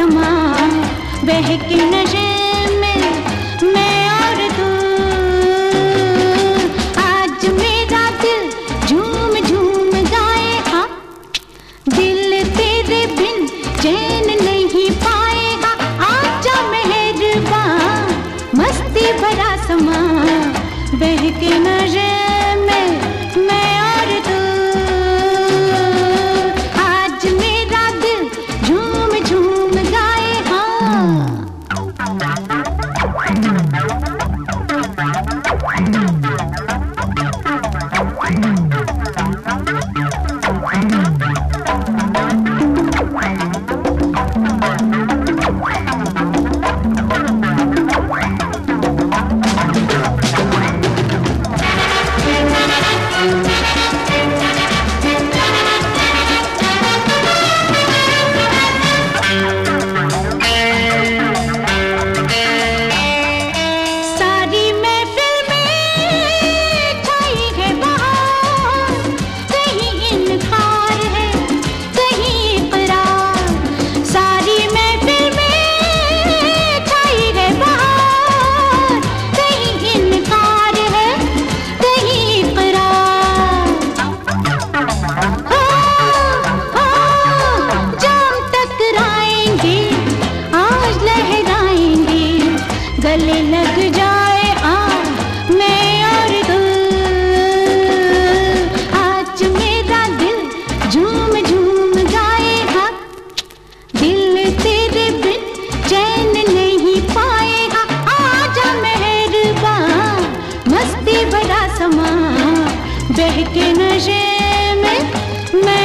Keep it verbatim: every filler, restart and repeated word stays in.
समा बहके नशे में मैं और तू। आज मेरा दिल झूम झूम गाए, हाँ दिल तेरे बिन चैन नहीं पाएगा। आजा मेहरबान मस्ती भरा समा बहके नशे में मैं और तू। आज मेरा दिल झूम झूम गाए, हाँ। गले लग जाए आ मैं और तू। आज मेरा दिल झूम झूम गाए, हाँ दिल तेरे बिन चैन नहीं पाएगा। आजा मेहरबान मस्ती भरा समा बहके नशे में मैं